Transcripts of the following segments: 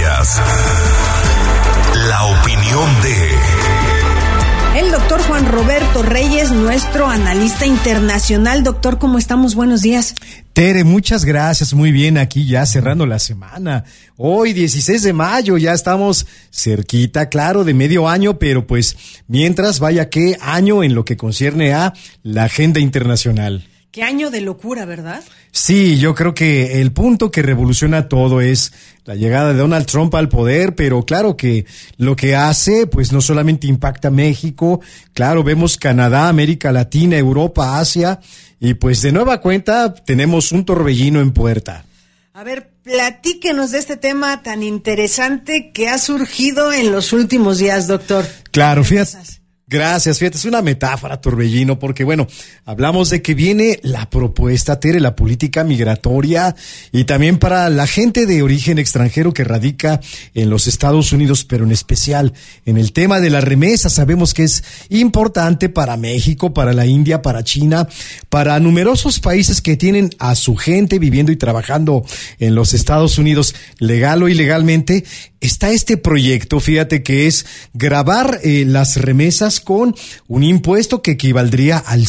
Escuchas la opinión de el doctor Juan Roberto Reyes, nuestro analista internacional. Doctor, ¿cómo estamos? Buenos días. Tere, muchas gracias, muy bien, aquí ya cerrando la semana. Hoy 16 de mayo, ya estamos cerquita, claro, de medio año, pero pues mientras, vaya qué año en lo que concierne a la agenda internacional. Qué año de locura, ¿verdad? Sí, yo creo que el punto que revoluciona todo es la llegada de Donald Trump al poder, pero claro que lo que hace, pues no solamente impacta a México, claro, vemos Canadá, América Latina, Europa, Asia, y pues de nueva cuenta tenemos un torbellino en puerta. A ver, platíquenos de este tema tan interesante que ha surgido en los últimos días, doctor. Claro, fíjate. Gracias, fíjate, es una metáfora, torbellino, porque bueno, hablamos de que viene la propuesta, Tere, la política migratoria y también para la gente de origen extranjero que radica en los Estados Unidos, pero en especial en el tema de las remesas. Sabemos que es importante para México, para la India, para China, para numerosos países que tienen a su gente viviendo y trabajando en los Estados Unidos, legal o ilegalmente. Está este proyecto, fíjate, que es gravar las remesas con un impuesto que equivaldría al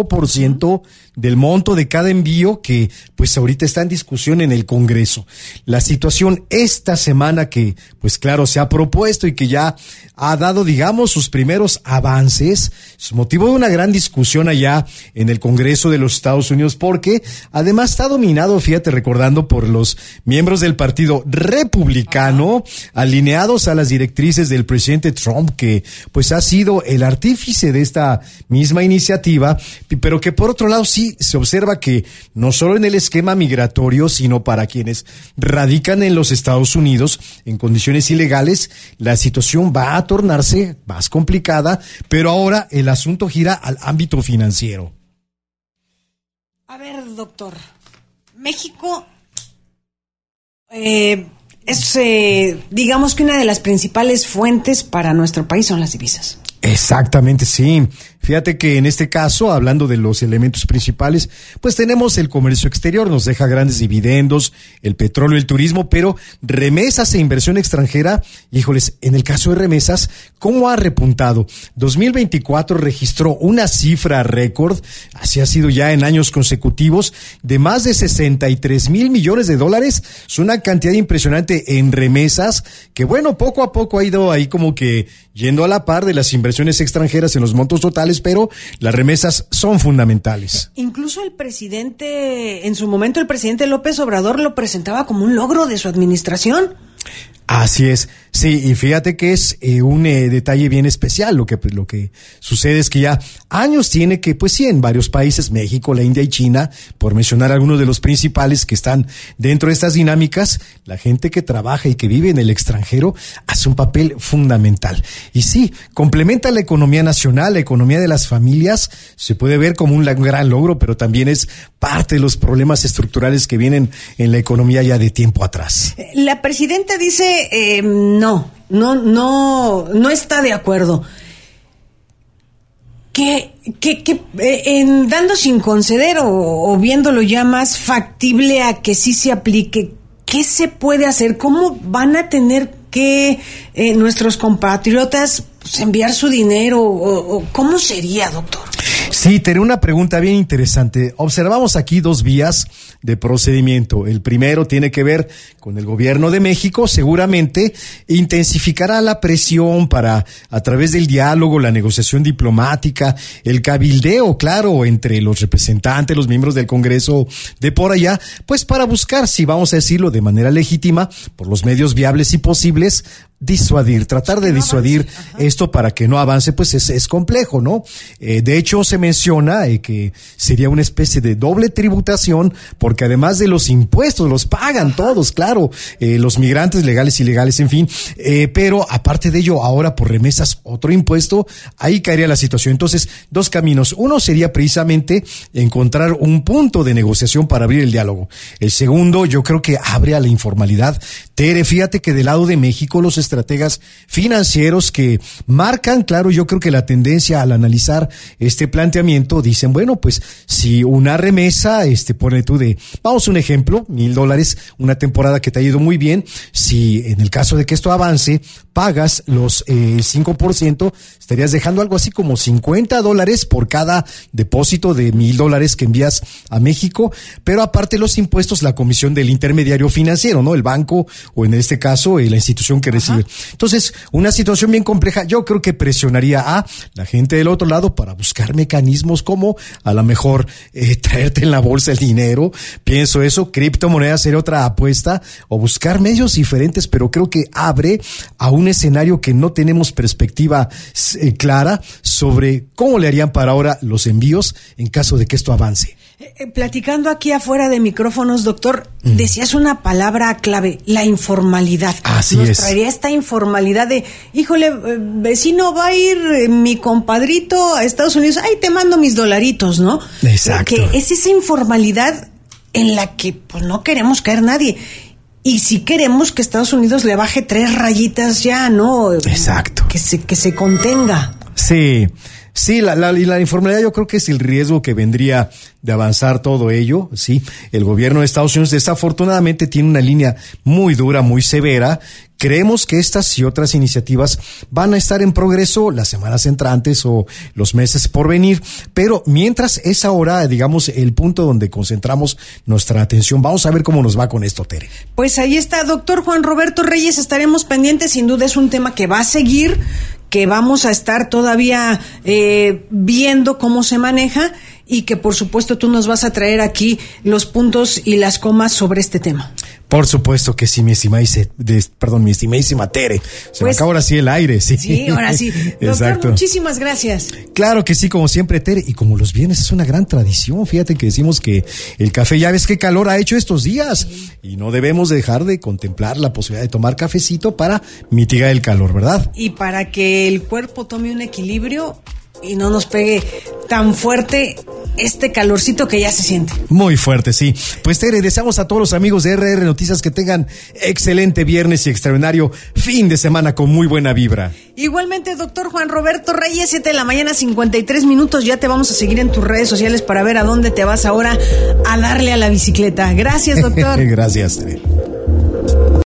5% del monto de cada envío, que pues ahorita está en discusión en el Congreso. La situación esta semana que pues claro se ha propuesto y que ya ha dado, digamos, sus primeros avances, es motivo de una gran discusión allá en el Congreso de los Estados Unidos, porque además está dominado, fíjate, recordando por los miembros del Partido Republicano, alineados a las directrices del presidente Trump, que pues ha sido el artífice de esta misma iniciativa, pero que por otro lado sí se observa que no solo en el esquema migratorio, sino para quienes radican en los Estados Unidos en condiciones ilegales, la situación va a tornarse más complicada, pero ahora el asunto gira al ámbito financiero. A ver, doctor, México digamos que una de las principales fuentes para nuestro país son las divisas. Exactamente, sí. Fíjate que en este caso, hablando de los elementos principales, pues tenemos el comercio exterior, nos deja grandes dividendos, el petróleo, el turismo, pero remesas e inversión extranjera, híjoles, en el caso de remesas, ¿cómo ha repuntado? 2024 registró una cifra récord, así ha sido ya en años consecutivos, de más de 63 mil millones de dólares. Es una cantidad impresionante en remesas, que bueno, poco a poco ha ido ahí como que yendo a la par de las inversiones extranjeras en los montos totales, pero las remesas son fundamentales. Incluso el presidente, en su momento el presidente López Obrador lo presentaba como un logro de su administración. Así es, sí, y fíjate que es un detalle bien especial. Lo que sucede es que ya años tiene que, pues sí, en varios países, México, la India y China, por mencionar algunos de los principales que están dentro de estas dinámicas, la gente que trabaja y que vive en el extranjero hace un papel fundamental. Y sí, complementa la economía nacional, la economía de las familias, se puede ver como un gran logro, pero también es parte de los problemas estructurales que vienen en la economía ya de tiempo atrás. La presidenta dice no está de acuerdo. Que dando sin conceder o viéndolo ya más factible a que sí se aplique, ¿qué se puede hacer? ¿Cómo van a tener que nuestros compatriotas pues, enviar su dinero? ¿O cómo sería, doctor? Sí, tengo una pregunta bien interesante. Observamos aquí dos vías de procedimiento. El primero tiene que ver con el gobierno de México. Seguramente intensificará la presión para, a través del diálogo, la negociación diplomática, el cabildeo, claro, entre los representantes, los miembros del Congreso de por allá, pues para buscar, si vamos a decirlo de manera legítima, por los medios viables y posibles, tratar de disuadir esto para que no avance, pues es complejo, ¿no? De hecho, se menciona que sería una especie de doble tributación, porque además de los impuestos, los pagan todos, claro, los migrantes legales, ilegales, en fin, pero aparte de ello, ahora por remesas, otro impuesto, ahí caería la situación. Entonces, dos caminos. Uno sería precisamente encontrar un punto de negociación para abrir el diálogo. El segundo, yo creo que abre a la informalidad. Tere, fíjate que del lado de México, los estrategas financieros que marcan, claro, yo creo que la tendencia al analizar este planteamiento, dicen, bueno, pues si una remesa, pone tú vamos un ejemplo, $1,000, una temporada que te ha ido muy bien, si en el caso de que esto avance, pagas los 5%, estarías dejando algo así como $50 por cada depósito de $1,000 que envías a México, pero aparte los impuestos, la comisión del intermediario financiero, ¿no? El banco, o en este caso, la institución que recibe. Entonces, una situación bien compleja, yo creo que presionaría a la gente del otro lado para buscar mecanismos como a lo mejor traerte en la bolsa el dinero, pienso eso, criptomonedas sería otra apuesta, o buscar medios diferentes, pero creo que abre a un escenario que no tenemos perspectiva clara sobre cómo le harían para ahora los envíos en caso de que esto avance. Platicando aquí afuera de micrófonos, doctor, decías una palabra clave, la informalidad. Así Nos es. traería esta informalidad de, híjole, vecino, va a ir mi compadrito a Estados Unidos, ay, te mando mis dolaritos, ¿no? Exacto. Que es esa informalidad en la que pues no queremos caer nadie. Y si queremos que Estados Unidos le baje 3 rayitas ya, ¿no? Exacto. Que se contenga. Sí, la informalidad yo creo que es el riesgo que vendría de avanzar todo ello, sí. El gobierno de Estados Unidos desafortunadamente tiene una línea muy dura, muy severa. Creemos que estas y otras iniciativas van a estar en progreso las semanas entrantes o los meses por venir, pero mientras es ahora, digamos, el punto donde concentramos nuestra atención. Vamos a ver cómo nos va con esto, Tere. Pues ahí está, doctor Juan Roberto Reyes, estaremos pendientes, sin duda es un tema que va a seguir, que vamos a estar todavía viendo cómo se maneja y que por supuesto tú nos vas a traer aquí los puntos y las comas sobre este tema. Por supuesto que sí, mi estimadísima Tere. Me acaba ahora sí el aire, sí. Sí, ahora sí. Doctor, exacto. Muchísimas gracias. Claro que sí, como siempre, Tere. Y como los viernes es una gran tradición, fíjate que decimos que el café, ya ves qué calor ha hecho estos días. Sí. Y no debemos dejar de contemplar la posibilidad de tomar cafecito para mitigar el calor, ¿verdad? Y para que el cuerpo tome un equilibrio y no nos pegue tan fuerte este calorcito que ya se siente. Muy fuerte, sí. Pues Tere, deseamos a todos los amigos de RR Noticias que tengan excelente viernes y extraordinario fin de semana con muy buena vibra. Igualmente, doctor Juan Roberto Reyes, 7:53 a.m. Ya te vamos a seguir en tus redes sociales para ver a dónde te vas ahora a darle a la bicicleta. Gracias, doctor. Gracias, Tere.